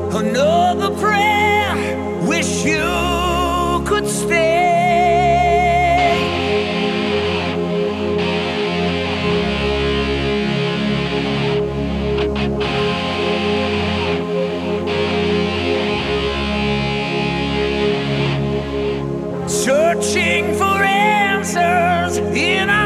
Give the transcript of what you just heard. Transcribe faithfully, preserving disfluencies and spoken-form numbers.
Another prayer, wish you could stay. Searching for answers in